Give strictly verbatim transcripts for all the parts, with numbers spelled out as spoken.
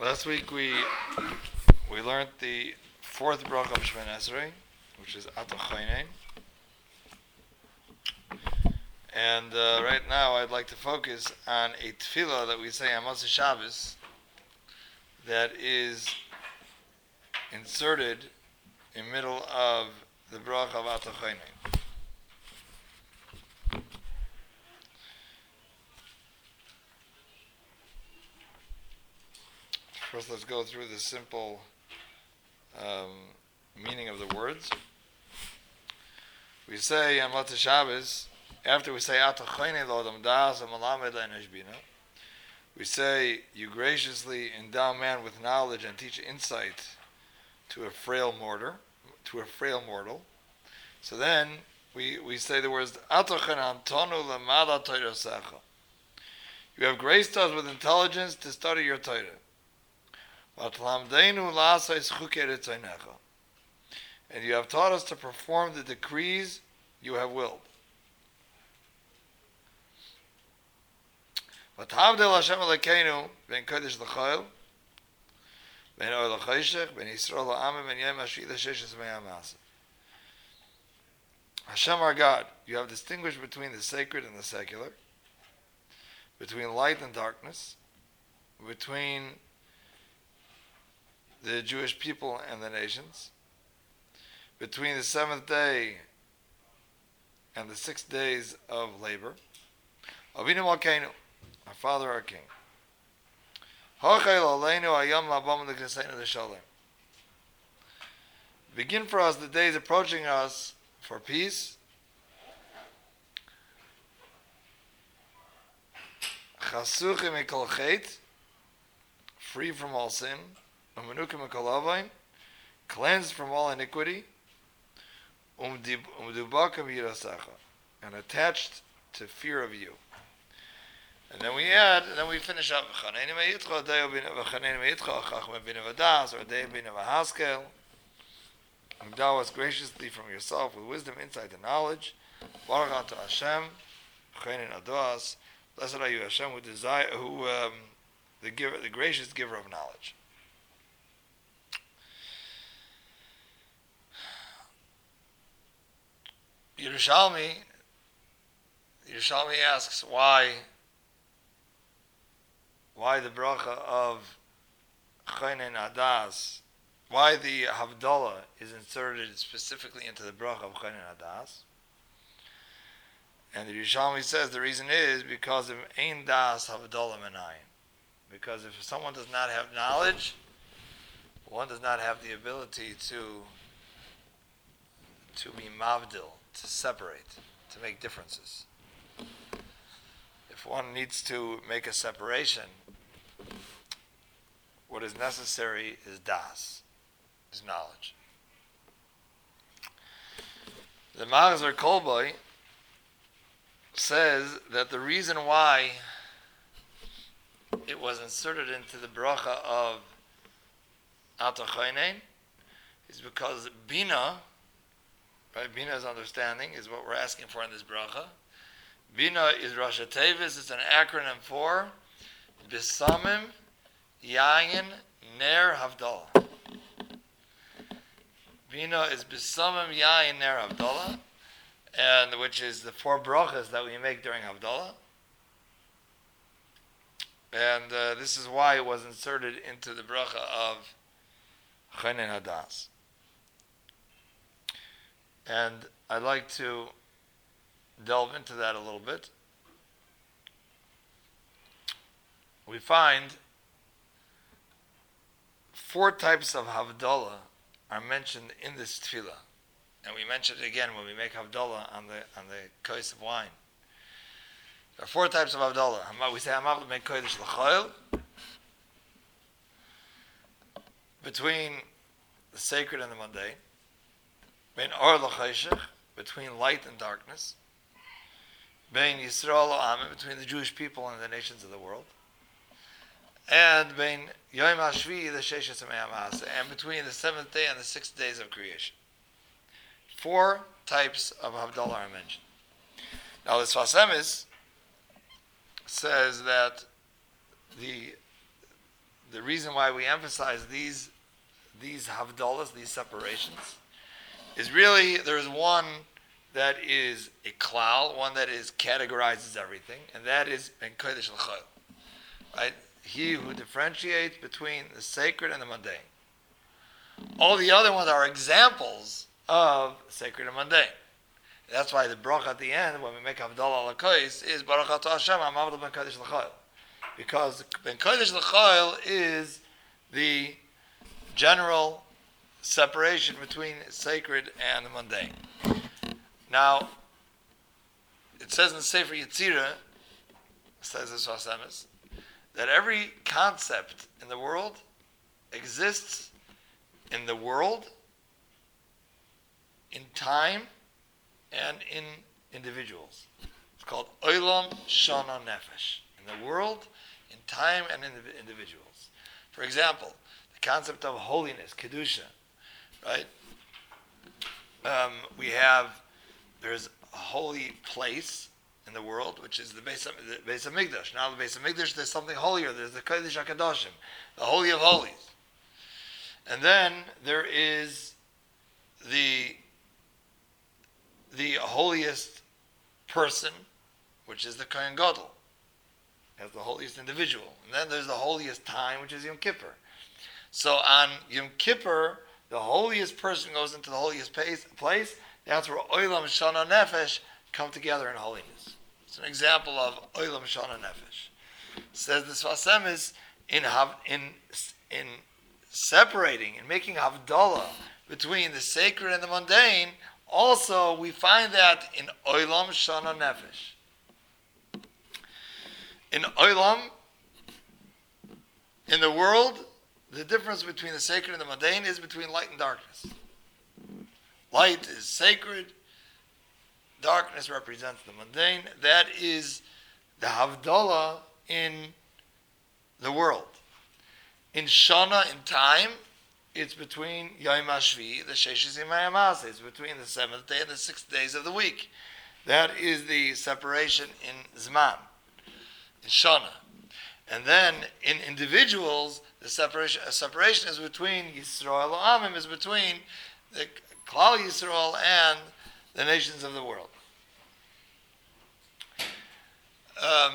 Last week we we learned the fourth bracha of Shemoneh Esrei, which is Ata Chaynein. And uh, right now I'd like to focus on a tefillah that we say on Motzei Shabbos that is inserted in the middle of the bracha of Ata Chaynein. First, let's go through the simple um, meaning of the words. We say on Motzei Shabbos, after we say Ata Chaynein L'Adam Das Malamed Le'Enesh Bina, we say, you graciously endow man with knowledge and teach insight to a frail mortal, to a frail mortal. So then we, we say the words Ata Chaynein Tonu L'Mada Torah Secha. You have graced us with intelligence to study your Torah. And you have taught us to perform the decrees you have willed. Hashem Elokeinu ben Kodesh l'Chayil, ben Or l'Chayshech, ben Yisrael l'Amim, ben Yom HaShvi l'Sheshes Me'am Aseh. Hashem our God, you have distinguished between the sacred and the secular, between light and darkness, between the Jewish people and the nations, between the seventh day and the six days of labor. Avinu Malkeinu, our Father, our King. Begin for us the days approaching us for peace. Chasuchim mikol chet, free from all sin. Cleansed from all iniquity, and attached to fear of you. And then we add, and then we finish up. Endow us graciously from yourself with wisdom, insight, and knowledge. Baruch Hashem, blessed are you, Hashem, who desire, who um, the giver, the gracious giver of knowledge. Yerushalmi, Yerushalmi asks why, why the bracha of Chaynein Adas, why the Havdalah is inserted specifically into the bracha of Chaynein Adas. And the Yerushalmi says the reason is because of Ein Das Havdalah Menayin. Because if someone does not have knowledge, one does not have the ability to to be mavdil, to separate, to make differences. If one needs to make a separation, what is necessary is das, is knowledge. The Machazer Kolboy says that the reason why it was inserted into the bracha of Ata Chaynein is because Bina, right? Bina's understanding is what we're asking for in this bracha. Bina is Rosh Tevis. It's an acronym for Bisamim Yayin Ner Havdalah. Bina is Bisamim Yayin Ner Havdalah, and which is the four brachas that we make during Havdalah. And uh, this is why it was inserted into the bracha of Chaynein Hadas. And I'd like to delve into that a little bit. We find four types of Havdalah are mentioned in this tefillah. And we mentioned it again when we make Havdalah on the on the kos of wine. There are four types of Havdalah. We say Hamav L'Mei Kodesh L'Chayil, between the sacred and the mundane. Bein Or L'Chayshech, between light and darkness. Bein Yisrael L'Amim, between the Jewish people and the nations of the world. And Bein Yom HaShvi L'Sheshes Me'am Aseh, and between the seventh day and the sixth days of creation. Four types of Havdalah are mentioned. Now the Sfas Emes says that the the the reason why we emphasize these these havdalas, these separations, is really there's one that is a klal, one that is categorizes everything, and that is ben kodesh l'chol, right? He who differentiates between the sacred and the mundane. All the other ones are examples of sacred and mundane. That's why the bracha at the end, when we make havdalah l'kois, is Baruch Atah Hashem Ha'mavdal ben kodesh l'chol, because ben kodesh l'chol is the general separation between sacred and the mundane. Now, it says in the Sefer Yetzirah, says this Vasemis, that every concept in the world exists in the world, in time, and in individuals. It's called Olam Shana Nefesh. In the world, in time, and in the individuals. For example, the concept of holiness, Kedusha, right? Um, we have, there's a holy place in the world, which is the Beis the Beis Hamikdash. Now the Beis Hamikdash, there's something holier. There's the Kodesh HaKadoshim, the Holy of Holies. And then there is the the holiest person, which is the Kohen Gadol, as the holiest individual. And then there's the holiest time, which is Yom Kippur. So on Yom Kippur, the holiest person goes into the holiest place. That's where Olam Shana Nefesh come together in holiness. It's an example of Olam Shana Nefesh. It says this Vasemis in in in separating and making havdalah between the sacred and the mundane. Also, we find that in Olam Shana Nefesh. In Olam, in the world, the difference between the sacred and the mundane is between light and darkness. Light is sacred. Darkness represents the mundane. That is the Havdalah in the world. In Shana, in time, it's between Yom HaShvi, the Sheshes Yimei HaMaseh. It's between the seventh day and the sixth days of the week. That is the separation in Zman, in Shana. And then in individuals, the separation, separation is between Yisrael Amim, is between the Klal Yisrael and the nations of the world. Um,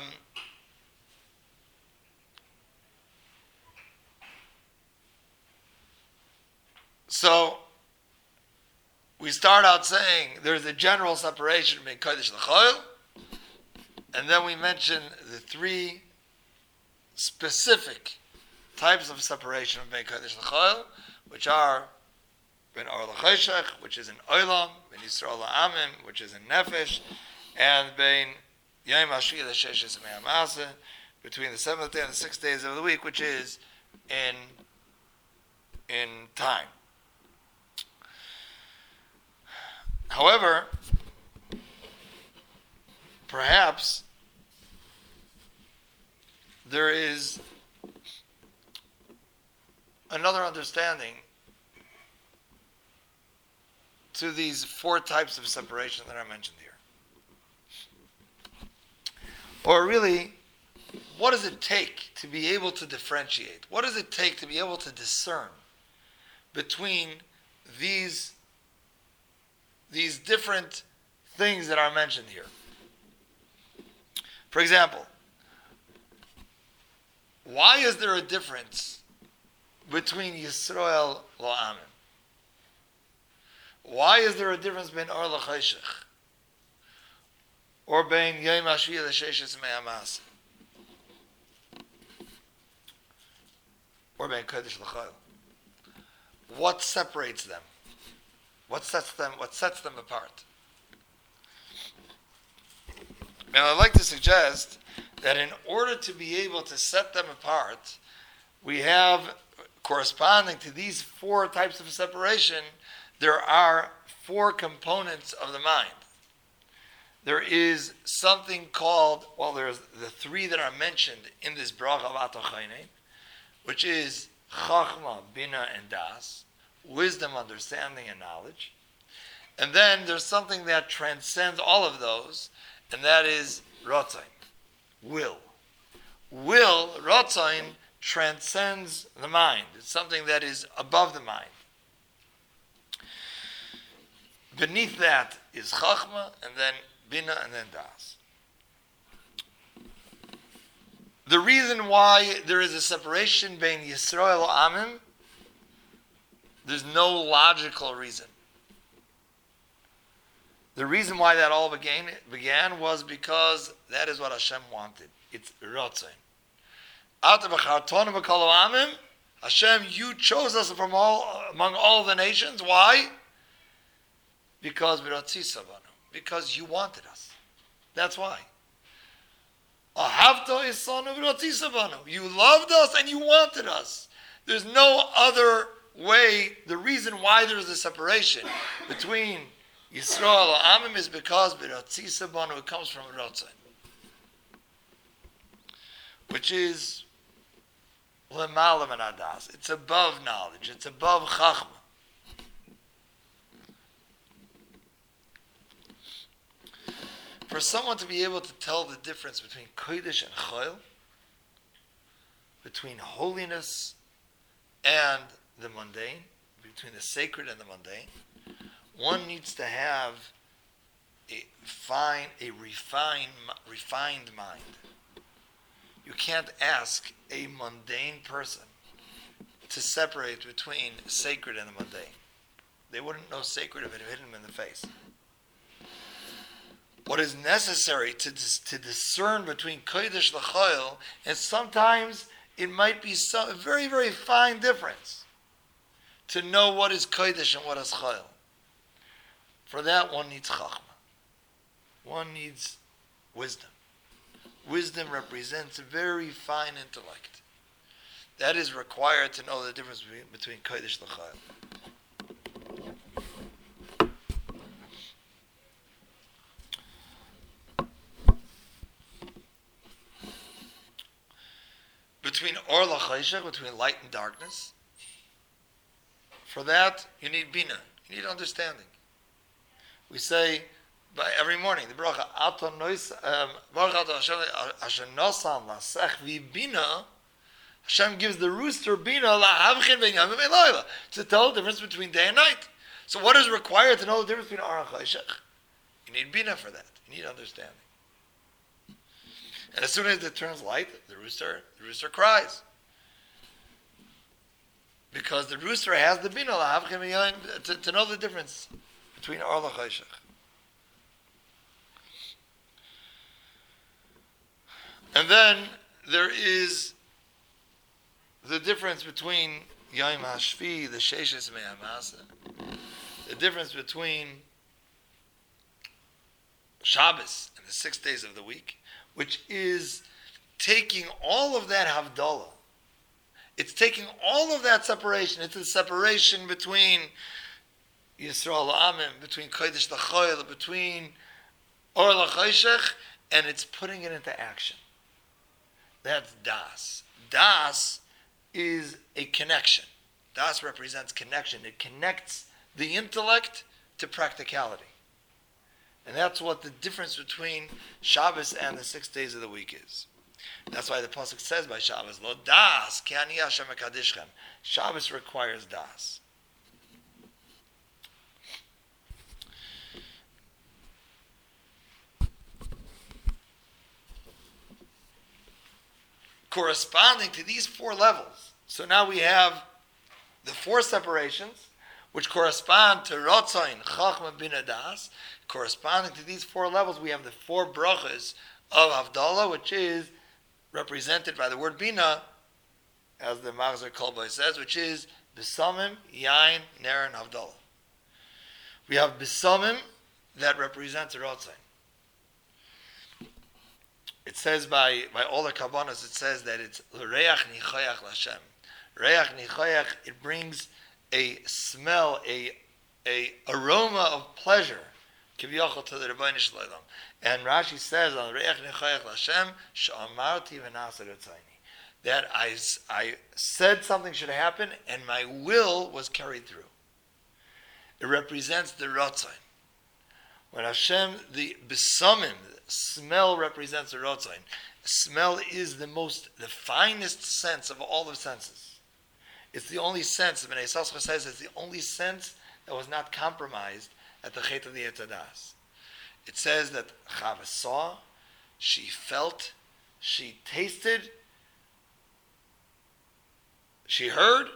so we start out saying there's a general separation between Kodesh L'Chol, and then we mention the three specific types of separation between Kodesh L'Chol, which are Ben Or L'Choshech, which is in Olam, Ben Yisrael Amim, which is in Nefesh, and Ben Yom HaShvi L'Sheshes Yimei HaMaseh, between the seventh day and the sixth days of the week, which is in in time. However, perhaps there is another understanding to these four types of separation that I mentioned here. Or really, what does it take to be able to differentiate? What does it take to be able to discern between these, these different things that are mentioned here? For example, why is there a difference between Yisrael La'amim? Why is there a difference between Or L'Choshech or between Yom HaShvi L'Sheshes Yimei HaMaseh or between Kodesh L'Chol? What separates them? What sets them? What sets them apart? And I'd like to suggest that in order to be able to set them apart, we have, corresponding to these four types of separation, there are four components of the mind. There is something called, well, there's the three that are mentioned in this bracha of Atochainen, which is Chachma, Bina, and Das, wisdom, understanding, and knowledge. And then there's something that transcends all of those, and that is Rotzain, will. Will, Rotzain, transcends the mind. It's something that is above the mind. Beneath that is Chachma, and then Bina, and then Das. The reason why there is a separation between Yisrael Amim, there's no logical reason. The reason why that all began, began was because that is what Hashem wanted. It's Ratzon. Hashem, you chose us from all among all the nations. Why? Because because you wanted us. That's why. You loved us and you wanted us. There's no other way. The reason why there's a separation between Yisrael or Amim is because it comes from Ratzon, which is L'malam and Adas. It's above knowledge. It's above Chachma. For someone to be able to tell the difference between Kodesh and Chayil, between holiness and the mundane, between the sacred and the mundane, one needs to have a fine, a refined, refined mind. You can't ask a mundane person to separate between sacred and the mundane. They wouldn't know sacred if it hit them in the face. What is necessary to, to discern between Kodesh and Chayil, and sometimes it might be some, a very, very fine difference to know what is Kodesh and what is Chayil. For that, one needs Chachma. One needs wisdom. Wisdom represents a very fine intellect. That is required to know the difference between, between Kodesh and Chayil. Between Or LaChayshach, between light and darkness. For that, you need Bina. You need understanding. We say by every morning the bracha Ata Nois Baruch Ata Hashem Asher Nosam Lasech ViBina. Hashem gives the rooster Bina LaHavchin Ben Yamim Elayla to tell the difference between day and night. So what is required to know the difference between Or and Chayshach? You need Bina for that. You need understanding. And as soon as it turns light, the rooster the rooster cries. Because the rooster has the Bina LaHavchin Ben Yamim to, to know the difference between Or LaChayshach. And then there is the difference between Yom HaShvi, the Sheshes Me'amasa, the difference between Shabbos and the six days of the week, which is taking all of that Havdalah. It's taking all of that separation. It's the separation between Yisrael Amim, between Kodesh L'Chayil, between Or LaChayshach, and it's putting it into action. That's Das. Das is a connection. Das represents connection. It connects the intellect to practicality. And that's what the difference between Shabbos and the six days of the week is. That's why the Pasuk says by Shabbos, Lo Das, ki ani Hashem mekadishchem. Shabbos requires Das. Corresponding to these four levels. So now we have the four separations, which correspond to Ratzon, Chachma, Bina, Das. Corresponding to these four levels, we have the four brachas of Havdalah, which is represented by the word Bina, as the Machzor Kol Bo says, which is Besamim, Yain, Ner, and Havdalah. We have Besamim that represents Ratzon. It says by, by all the Kabbanas, it says that it's Reach Nichoyach Lashem. Reach Nichoyach, it brings a smell, a, a aroma of pleasure, Kivyochel, to the Rebbeinu Shalom. And Rashi says on Reach Nichoyach Lashem, Sh'amarti v'nasa Ratzayni, that I, I said something should happen and my will was carried through. It represents the Ratzon. When Hashem, the Besamim, smell represents the Ratzon. smell is the most, the finest sense of all the senses. It's the only sense, Bnei Yissaschar says, it's the only sense that was not compromised at the Chet of the Yetzer Das. It says that Chava saw, she felt, she tasted, she heard,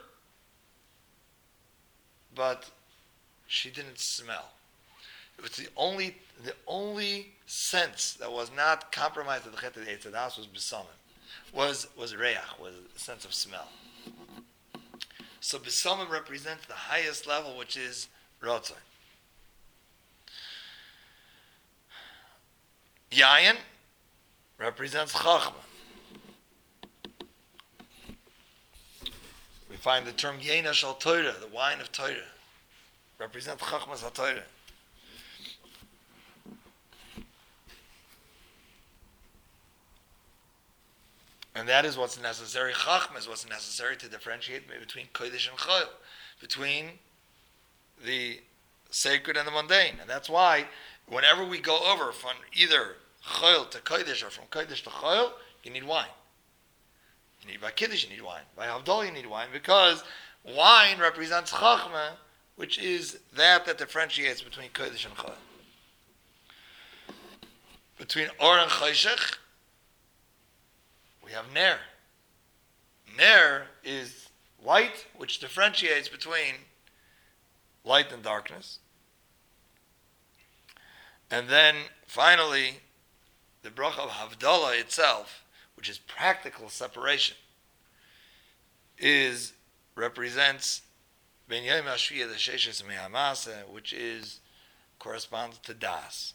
but she didn't smell. It was the only, the only sense that was not compromised at the Chet of the Yetzer Das was B'samim, was was Reach, was a sense of smell. So B'samim represents the highest level, which is Ratzon. Yayin represents Chachma. We find the term Yena Shal Torah, the wine of Torah, represents Chachmas HaTorah. And that is what's necessary. Chachma is what's necessary to differentiate between Kodesh and Chayil, between the sacred and the mundane. And that's why whenever we go over from either Chayil to Kodesh or from Kodesh to Chayil, you need wine. You need by Kiddush, you need wine. By Havdalah, you need wine, because wine represents Chachma, which is that that differentiates between Kodesh and Chayil. Between Or and Chayshech, we have Ner. Ner is light, which differentiates between light and darkness. And then, finally, the bracha of Havdalah itself, which is practical separation, is represents Ben Yom HaShviyah the Sheshes Me'amasa, which is corresponds to Das.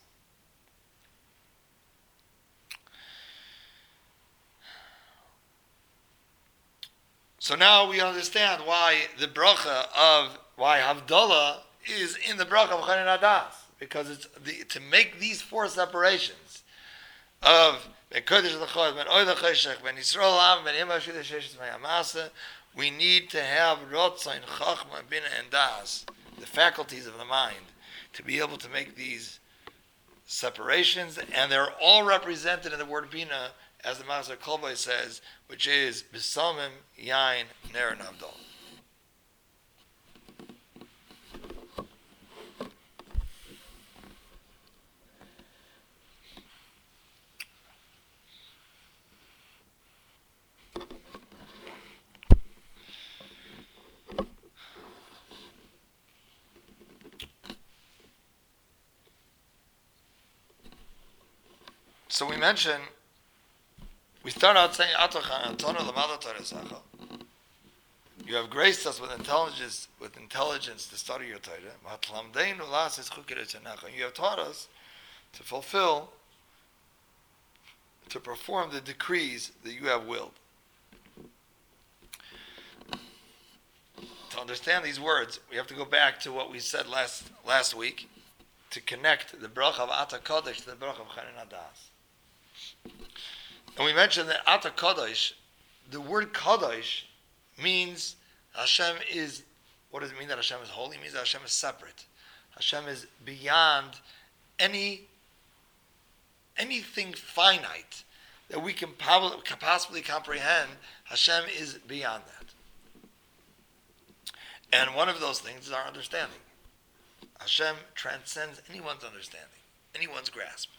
So now we understand why the bracha of why Havdalah is in the bracha of Chanin Adas, because it's the, to make these four separations of Ben Kodesh L'Chol, Ben Oy L'Cheshech, Ben Yisrael Am, Ben Yom HaShviyah Sheshes Me'amasa. We need to have Rotzain, Chachma, Bina, and Das, the faculties of the mind, to be able to make these separations, and they're all represented in the word Bina, as the Master Kolbai says, which is B'samim, Yain, Ner, and Havdalah. So we mentioned, we start out saying, you have graced us with intelligence, with intelligence to study your Torah. You have taught us to fulfill, to perform the decrees that you have willed. To understand these words, we have to go back to what we said last last week, to connect the bracha of Ata Kodesh to the bracha of Chanin Adas. And we mentioned that Ata Kodesh, the word Kodesh means Hashem is, what does it mean that Hashem is holy? It means that Hashem is separate. Hashem is beyond any anything finite that we can possibly comprehend. Hashem is beyond that. And one of those things is our understanding. Hashem transcends anyone's understanding, anyone's grasp.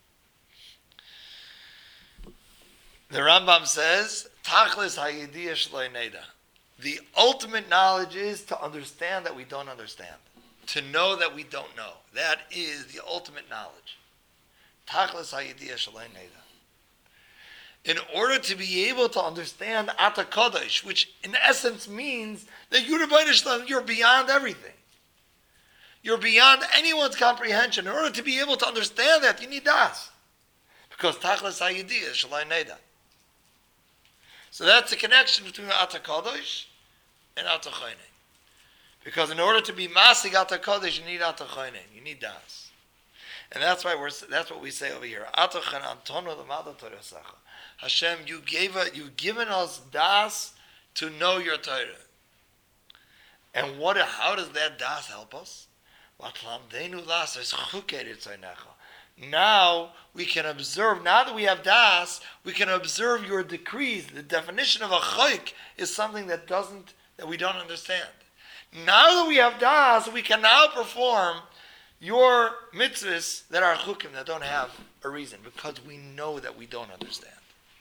The Rambam says, Tachlis hayidiyah shloi neda. The ultimate knowledge is to understand that we don't understand. To know that we don't know. That is the ultimate knowledge. Tachlis hayidiyah shloi neda. In order to be able to understand Ata Kodesh, which in essence means that you're you're beyond everything. You're beyond anyone's comprehension. In order to be able to understand that, you need Das. Because Tachlis hayidiyah shloi neda. So that's the connection between Ata Kodesh and Ata Choyne. Because in order to be Masig Ata Kodesh, you need Ata Choyne. You need Das. And that's why we're that's what we say over here. Ata Choyne Antono L'Mada Torah Sacha. Hashem, you gave a, you've given us Das to know your Torah. And what? How does that Das help us? Now we can observe, now that we have das, we can observe your decrees. The definition of a chayk is something that doesn't, that we don't understand. Now that we have das, we can now perform your mitzvahs that are chukim, that don't have a reason, because we know that we don't understand.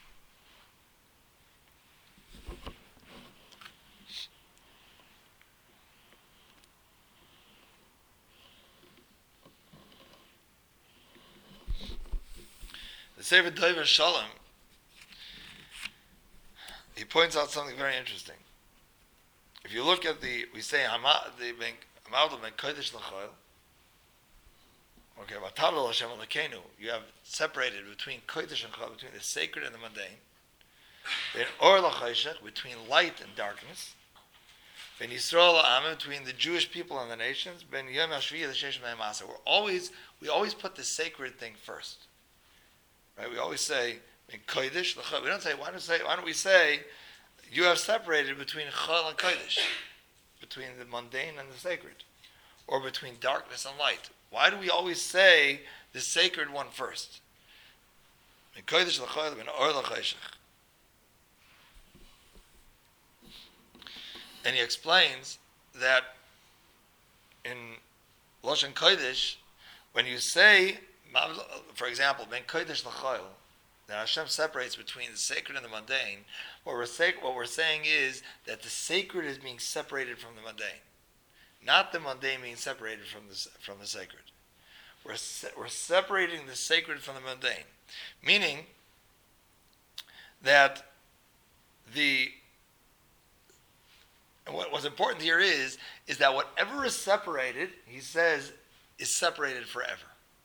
The Sefer Dover Shalom, he points out something very interesting. If you look at the, we say, the Amaldo ben Kodesh L'Choil, okay, Vatavdol Hashem Elokeinu, you have separated between Kodesh and Chol, between the sacred and the mundane, then Or L'Choshech, between light and darkness, Ben Yisrael L'Amim, between the Jewish people and the nations, Ben Yom HaShviyah L'Sheish B'nai Masa. We're always, we always put the sacred thing first. Right? We always say, in Kodesh, we don't say, why don't we say, why don't we say, you have separated between Chol and Kodesh, between the mundane and the sacred, or between darkness and light. Why do we always say the sacred one first? In Kodesh l'Chol, in Or l'Choshech. And he explains that in Lashon Kodesh, when you say, for example, Ben Kodesh l'Chol, that Hashem separates between the sacred and the mundane, what we're, say, what we're saying is that the sacred is being separated from the mundane, not the mundane being separated from the, from the sacred. We're, se- we're separating the sacred from the mundane, meaning that the, and what, what's important here is, is that whatever is separated, he says, is separated forever.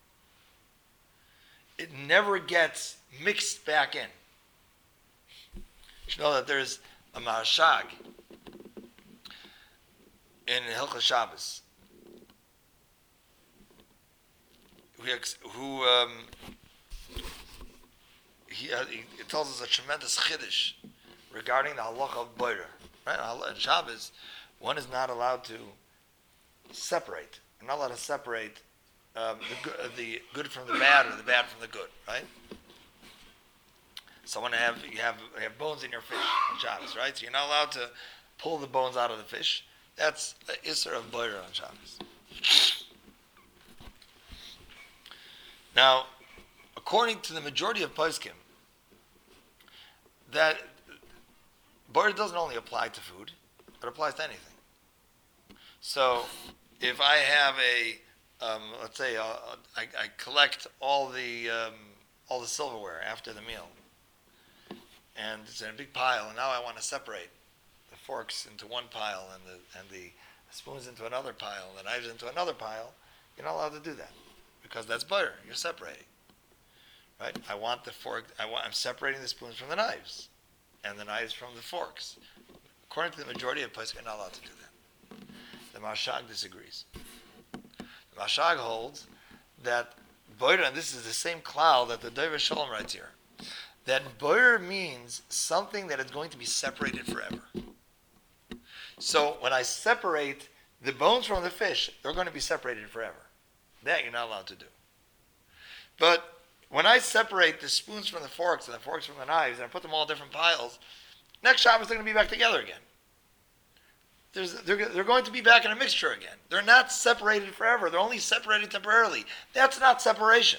It never gets mixed back in. You should know that there's a Marashag in Hilchos Shabbos who, who um, he, uh, he tells us a tremendous chiddush regarding the halacha of boirer. Right? In Shabbos, one is not allowed to separate. You're not allowed to separate Um, the, good, the good from the bad, or the bad from the good, right? So when you have you have you have bones in your fish on Shabbos, right? So you're not allowed to pull the bones out of the fish. That's the Isser of boirer on Shabbos. Now, according to the majority of poskim, that boirer doesn't only apply to food; it applies to anything. So, if I have a Um, let's say uh, I, I collect all the um, all the silverware after the meal, and it's in a big pile. And now I want to separate the forks into one pile, and the and the spoons into another pile, and the knives into another pile. You're not allowed to do that because that's butter. You're separating, right? I want the fork. I want. I'm separating the spoons from the knives, and the knives from the forks. According to the majority of places, you're not allowed to do that. The Marshag disagrees. Mashag holds that boirer, and this is the same cloud that the Dover Shalom writes here, that boirer means something that is going to be separated forever. So when I separate the bones from the fish, they're going to be separated forever. That you're not allowed to do. But when I separate the spoons from the forks and the forks from the knives, and I put them all in different piles, next Shabbos they're going to be back together again. There's, they're, they're going to be back in a mixture again. They're not separated forever. They're only separated temporarily. That's not separation.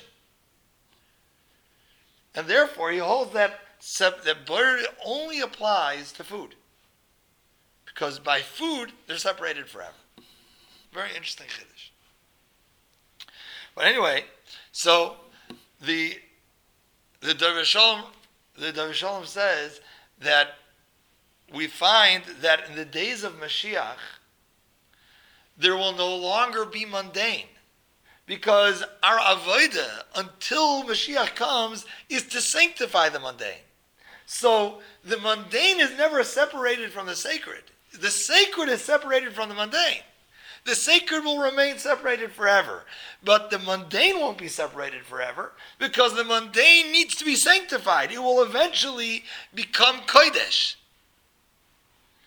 And therefore, he holds that, sep- that boirer only applies to food. Because by food, they're separated forever. Very interesting chiddush. But anyway, so the the Dover Shalom, the Dover Shalom says that we find that in the days of Mashiach, there will no longer be mundane. Because our avodah, until Mashiach comes, is to sanctify the mundane. So the mundane is never separated from the sacred. The sacred is separated from the mundane. The sacred will remain separated forever. But the mundane won't be separated forever, because the mundane needs to be sanctified. It will eventually become kodesh.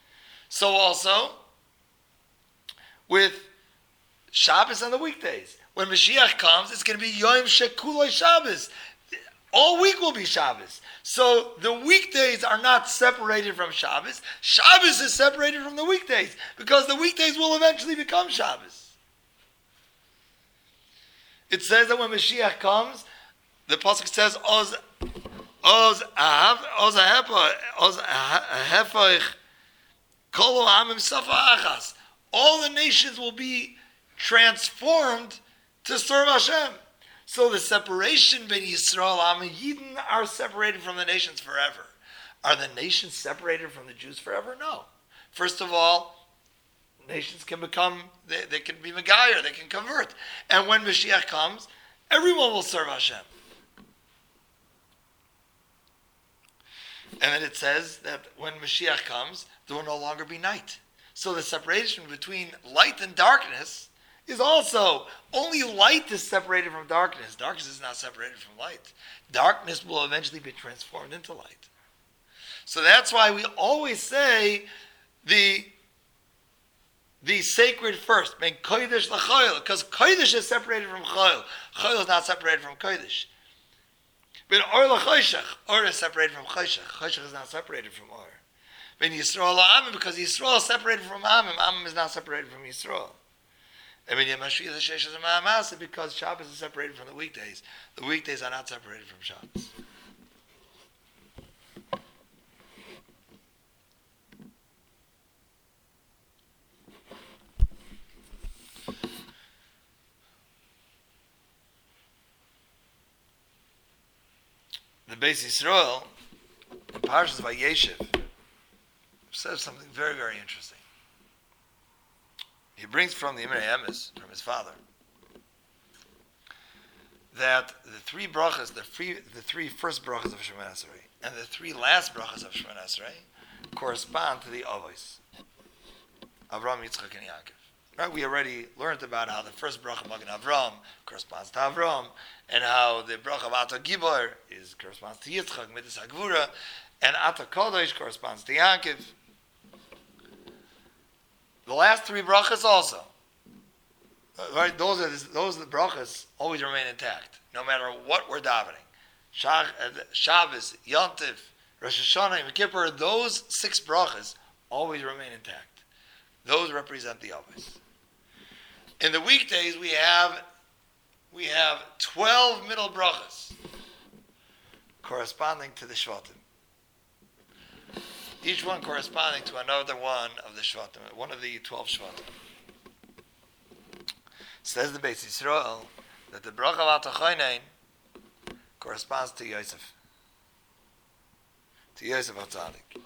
So also, with Shabbos and the weekdays, when Mashiach comes, it's going to be Yom Shekuloi Shabbos. All week will be Shabbos. So the weekdays are not separated from Shabbos. Shabbos is separated from the weekdays because the weekdays will eventually become Shabbos. It says that when Mashiach comes, the pasuk says, "Oz, oz ahav, oz ahepa, oz ahefach, kol ha'amim safa achas." All the nations will be transformed to serve Hashem. So the separation between Yisrael and Yidden are separated from the nations forever. Are the nations separated from the Jews forever? No. First of all, nations can become, they, they can be Megayer, they can convert. And when Mashiach comes, everyone will serve Hashem. And then it says that when Mashiach comes, there will no longer be night. So the separation between light and darkness is also, only light is separated from darkness. Darkness is not separated from light. Darkness will eventually be transformed into light. So that's why we always say the, the sacred first, ben kodesh l'choil, because kodesh is separated from choil. Choil is not separated from kodesh. Ben or l'choshech, or is separated from choshech. Choshech is not separated from or. Ben Yisrael la'amim, because Yisrael is separated from Amim. Amim is not separated from Yisrael. And when Mashiach the Sheish is a Ma'amasa, because Shabbos is separated from the weekdays. The weekdays are not separated from Shabbos. The Beis Yisrael, in Parshas Vayeshev, says something very, very interesting. He brings from the Imrei Emes, from his father, that the three brachas, the three, the three first brachas of Shemoneh Esrei, and the three last brachas of Shemoneh Esrei correspond to the Avos, Avram, Yitzchak, and Yaakov. Right? We already learned about how the first bracha Magen Avram corresponds to Avram, and how the bracha of Ata Gibor is corresponds to Yitzchak, Midas Hagvura, and Ata Kodesh corresponds to Yaakov. The last three brachas also, right? Those are those are the brachas always remain intact, no matter what we're davening. Shabbos, Yontif, Rosh Hashanah, Yom Kippur, those six brachas always remain intact. Those represent the Avos. In the weekdays, we have we have twelve middle brachas corresponding to the Shvatim. Each one corresponding to another one of the Shvatim, one of the twelve Shvatim. Says the Beis Yisrael that the bracha of Atachoynein corresponds to Yosef, to Yosef HaTzadik.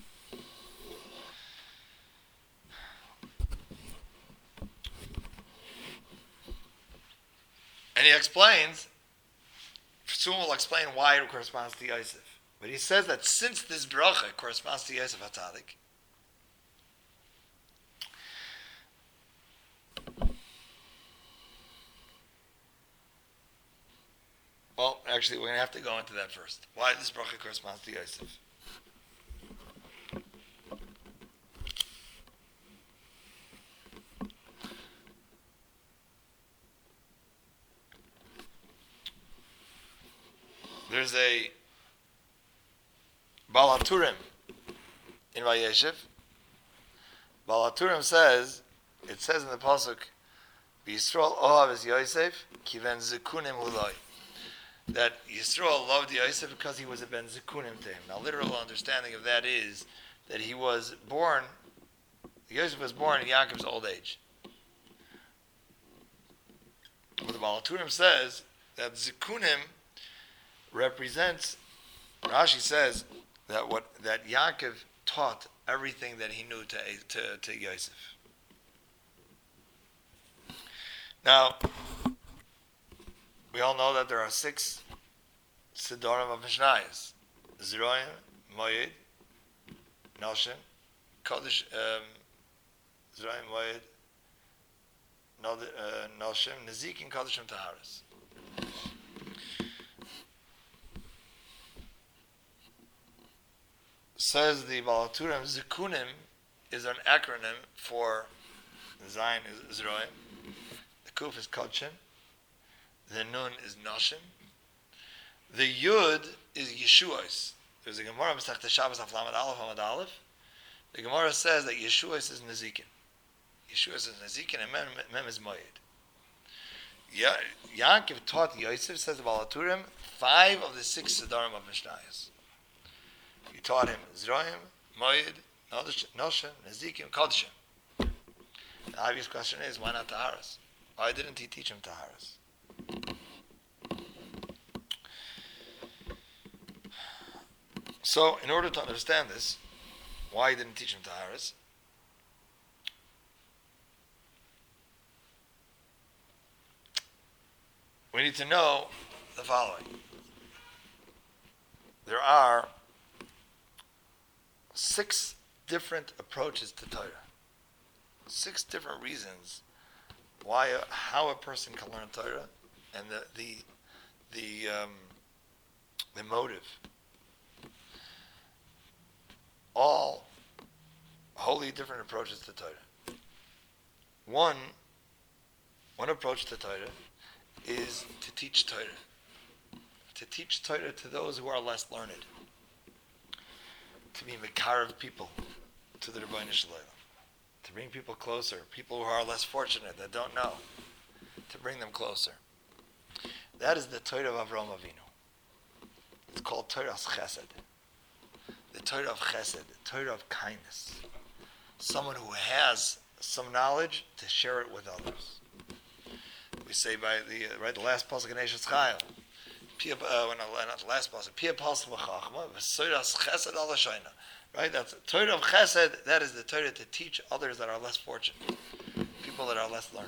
And he explains, soon we'll explain why it corresponds to Yosef. But he says that since this bracha corresponds to Yosef HaTzadik, well, actually, we're going to have to go into that first. Why this bracha corresponds to Yosef. There's a Baal HaTurim in Vayeshev. Baal HaTurim says, it says in the pasuk, Yisrael ohav es Yosef, kiven zikunim huloi. That Yisrael loved Yosef because he was a ben zikunim to him. Now, literal understanding of that is that he was born, Yosef was born in Yaakov's old age. But the Baal HaTurim says that zikunim represents, Rashi says, that what that Yaakov taught everything that he knew to to, to Yosef. Now, we all know that there are six Sidorim of Mishnayos: Zeroim, Moed, Noshem, Kodesh, um, Zeroim, Moed, Noshem, Nezik, and Kodeshim Taharis. Says the Baal HaTurim, Zikunim is an acronym for Zayin is Zeroim, the Kuf is Kodshim, The Nun is Noshim. The Yud is Yeshuos. There's a Gemara, Masechta Shabbos, Aflamed Aleph, Hamad Aleph. The Gemara says that Yeshuos is Nezikin. Yeshuos is Nezikin, and Mem, Mem is Moed. Ya, Yaakov taught Yosef, says the Balaturim, five of the six Siddharim of Mishnayos. He taught him Zroim, Moed, Noshim, Nezikim, Kodshim. The obvious question is, why not Taharas? Why didn't he teach him Taharas? So, in order to understand this, why he didn't teach him Taharas, we need to know the following. There are six different approaches to Torah. Six different reasons why, a, how a person can learn Torah, and the the the um, the motive. All wholly different approaches to Torah. One one approach to Torah is to teach Torah. To teach Torah to those who are less learned. To be Mekarev people to the Rebbeinu Shalom. To bring people closer, people who are less fortunate, that don't know, to bring them closer. That is the Torah of Avraham Avinu. It's called Torah's Chesed. The Torah of Chesed, the Torah of kindness. Someone who has some knowledge to share it with others. We say by the uh, right the last pasuk in Eishes Chayil, Pia, uh, when, uh, not the last pasuk, Pia pasuk v'chachma, v'Torah's Chesed al Hashoina. Right, that's Torah of Chesed. That is the Torah to teach others that are less fortunate, people that are less learned.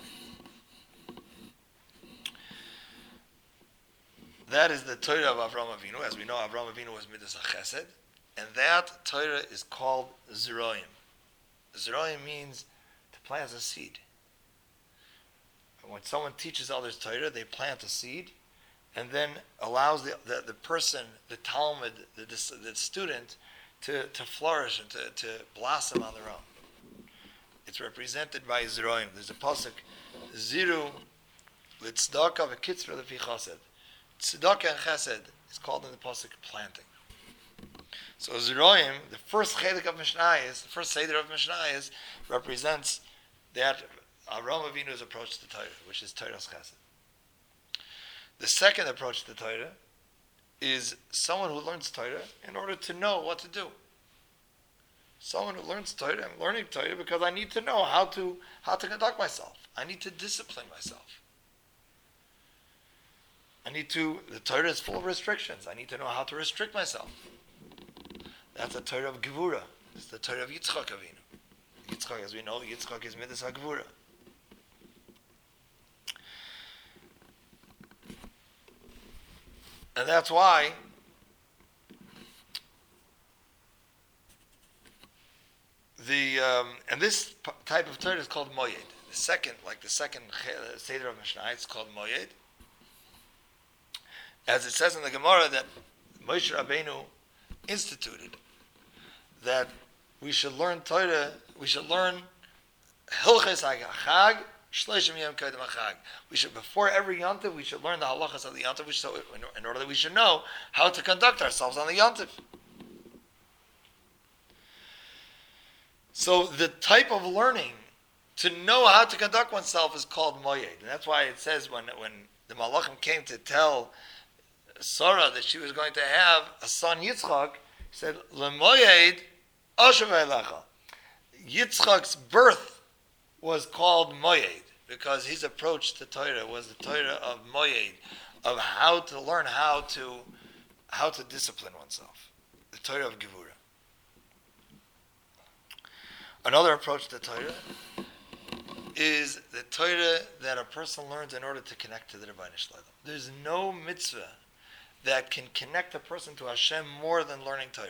That is the Torah of Avraham Avinu. As we know, Avraham Avinu was Midas HaChesed, and that Torah is called Zeroim. Zeroim means to plant a seed. And when someone teaches others Torah, they plant a seed, and then allows the the, the person, the Talmud, the, the, the student, To, to flourish and to, to blossom on their own. It's represented by Zeroim. There's a pasuk, Ziru l'tzedakah v'kitzra lefi chesed. Tzedakah and chesed is called in the pasuk planting. So Zeroim, the first chelik of Mishnayos, the first seder of Mishnayos, represents that Avraham Avinu's approach to Torah, which is Torah's chesed. The second approach to Torah is someone who learns Torah in order to know what to do. Someone who learns Torah, I'm learning Torah because I need to know how to how to conduct myself. I need to discipline myself. I need to, the Torah is full of restrictions. I need to know how to restrict myself. That's the Torah of Gevura. It's the Torah of Yitzchak Avinu. Yitzchak, as we know, Yitzchak is Midas HaGevura. And that's why the um, and this p- type of Torah is called Moyed. The second, like the second uh, Seder of Mishnah, it's called Moyed. As it says in the Gemara that Moshe Rabbeinu instituted that we should learn Torah, we should learn Hilches HaChag, Shloshim Yom Kodem HaChag. We should, before every Yontif, we should learn the halachas of the Yontif, which so in order that we should know how to conduct ourselves on the Yontif. So the type of learning to know how to conduct oneself is called Moyed. And that's why it says when when the Malachim came to tell Sarah that she was going to have a son Yitzchak, he said, L'moyed Asher V'elecha. Yitzchak's birth was called Moyed, because his approach to Torah was the Torah of Moyed, of how to learn how to how to discipline oneself. The Torah of Gevura. Another approach to Torah is the Torah that a person learns in order to connect to the Rebbeinu Shalom. There's no mitzvah that can connect a person to Hashem more than learning Torah.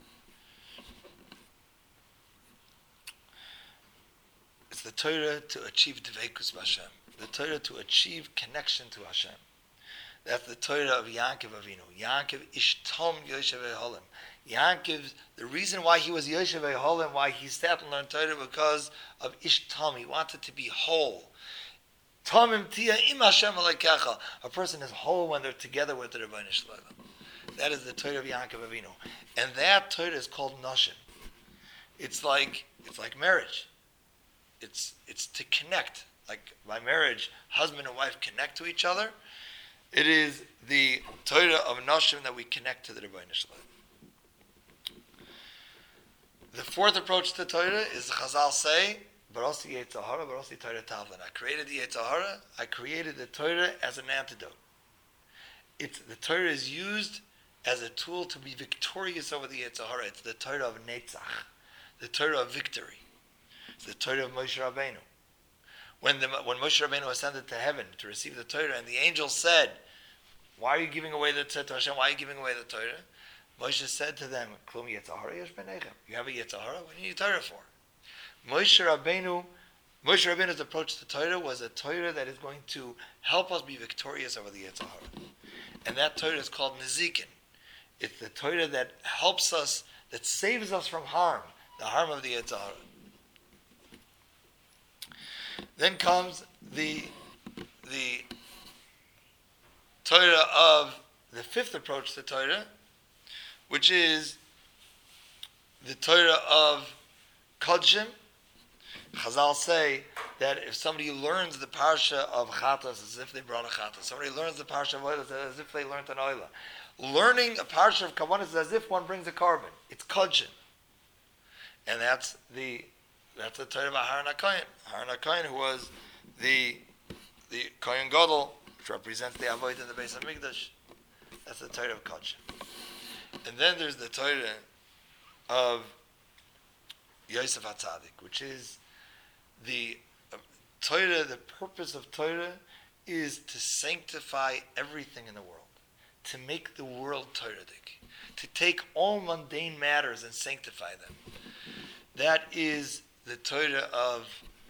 It's the Torah to achieve Dveikus Hashem, the Torah to achieve connection to Hashem. That's the Torah of Yaakov Avinu. Yaakov Ishtom Yoshev Eholim. Yaakov, the reason why he was Yoshev Eholim, why he sat and learned Torah, because of Ishtom. He wanted to be whole. Tamim tia im Hashem alekecha. A person is whole when they're together with the Rebbeinu Shalom. That is the Torah of Yaakov Avinu, and that Torah is called Nashim. It's like it's like marriage. It's it's to connect. Like by marriage, husband and wife connect to each other. It is the Torah of Nashim that we connect to the Rebbeinu Shalom. The fourth approach to Torah is the Chazal say, Barasi Yetzahara, Barasi Torah Tavlin. I created the Yetzahara, I created the Torah as an antidote. It's, the Torah is used as a tool to be victorious over the Yetzahara. It's the Torah of Netzach, the Torah of victory. It's the Torah of Moshe Rabbeinu. When, the, when Moshe Rabbeinu ascended to heaven to receive the Torah, and the angel said, why are you giving away the Torah to Hashem? Why are you giving away the Torah? Moshe said to them, Klum Yetzahara yesh b'neichem. You have a Yetzahara? What do you need Torah for? Moshe Rabbeinu, Moshe Rabbeinu's approach to Torah was a Torah that is going to help us be victorious over the Yetzahara. And that Torah is called Nezikin. It's the Torah that helps us, that saves us from harm, the harm of the Yetzahara. Then comes the the Torah of the fifth approach to Torah, which is the Torah of Kodshim. Chazal say that if somebody learns the parsha of Chatas as if they brought a Chatas, somebody learns the parsha of Oila as if they learned an Oila. Learning a parsha of Kavanah is as if one brings a carbon. It's Kodshim. And that's the that's the Torah of Aharon HaKohen. Aharon HaKohen, who was the the Kohen Gadol, which represents the Avodah in the Beis HaMikdash. That's the Torah of Kodshim. And then there's the Torah of Yosef HaTzadik, which is the uh, Torah. The purpose of Torah is to sanctify everything in the world, to make the world Torah-dik, to take all mundane matters and sanctify them. That is the Torah of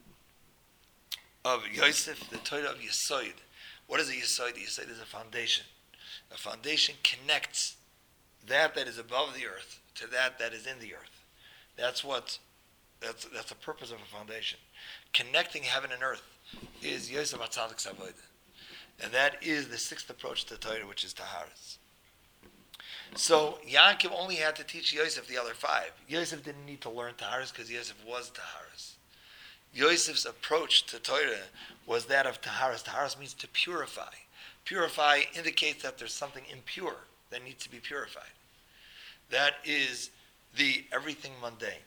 of Yosef, the Torah of Yesod. What is a Yesod? The Yesod is a foundation. A foundation connects that that is above the earth to that that is in the earth. That's what that's that's the purpose of a foundation. Connecting heaven and earth is Yosef HaTzadik's avodah. And that is the sixth approach to Torah, which is Taharas. So Yaakov only had to teach Yosef the other five. Yosef didn't need to learn Taharas because Yosef was Taharas. Yosef's approach to Torah was that of Taharas. Taharas means to purify. Purify indicates that there's something impure that needs to be purified. That is the everything mundane.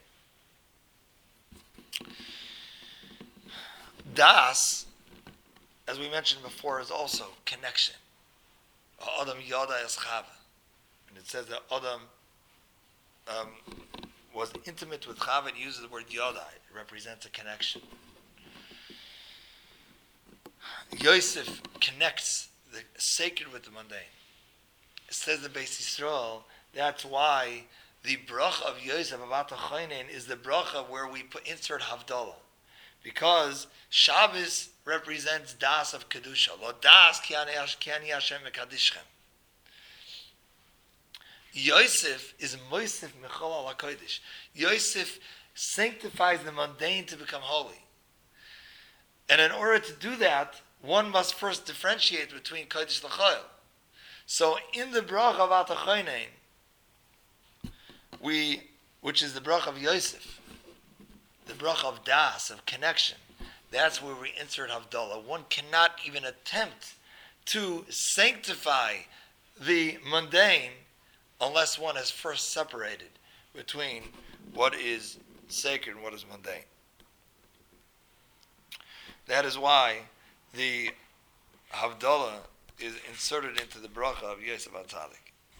Das, as we mentioned before, is also connection. Adam yada es chava. And it says that Adam um, was intimate with Chava. It uses the word yada. It represents a connection. Yosef connects the sacred with the mundane. It says the Beis Yisrael, that's why the bracha of Yosef Avat HaChoinen is the bracha where we put insert Havdalah. Because Shabbos represents Das of Kedusha. Lo Das ki ani Hashem mekadishchem. Yosef is Moisef Mechol al HaKodesh. Yosef sanctifies the mundane to become holy. And in order to do that, one must first differentiate between Kodesh L'Chol. So in the bracha of Avat HaChoinen, we, which is the bracha of Yosef, the bracha of Das, of connection, that's where we insert Havdalah. One cannot even attempt to sanctify the mundane unless one has first separated between what is sacred and what is mundane. That is why the Havdalah is inserted into the bracha of Yosef HaTzadik.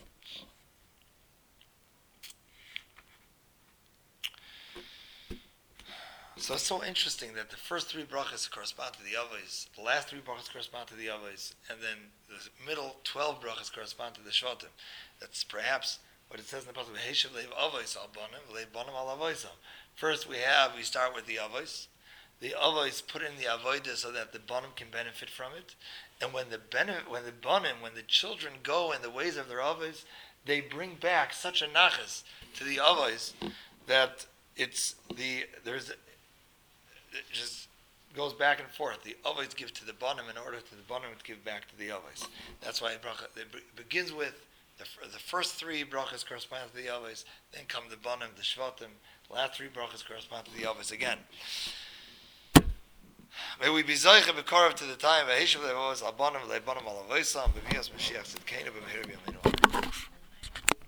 So it's so interesting that the first three brachas correspond to the Avos, the last three brachas correspond to the Avos, and then the middle twelve brachas correspond to the Shvatim. That's perhaps what it says in the passage, V'heshiv leiv Avos al banim, v'leiv banim al avosim. First we have, we start with the Avos. The Avos put in the Avodah so that the banim can benefit from it. And when the benefit, when the banim, when the children go in the ways of their Avos, they bring back such a nachas to the Avos that it's the, there's just goes back and forth. The Avos give to the Banim in order to the Banim to give back to the Avos. That's why bracha, it begins with the, the first three brachas correspond to the Avos, then come the Banim, the Shvatim, the last three brachas correspond to the Avos again. May we be Zaycha Bekorov to the time, V'heshav Le'avos, Al Banim, Le'banim, Al Avosam, B'vias Mashiach Tzidkeinu, B'mehir B'yameinu.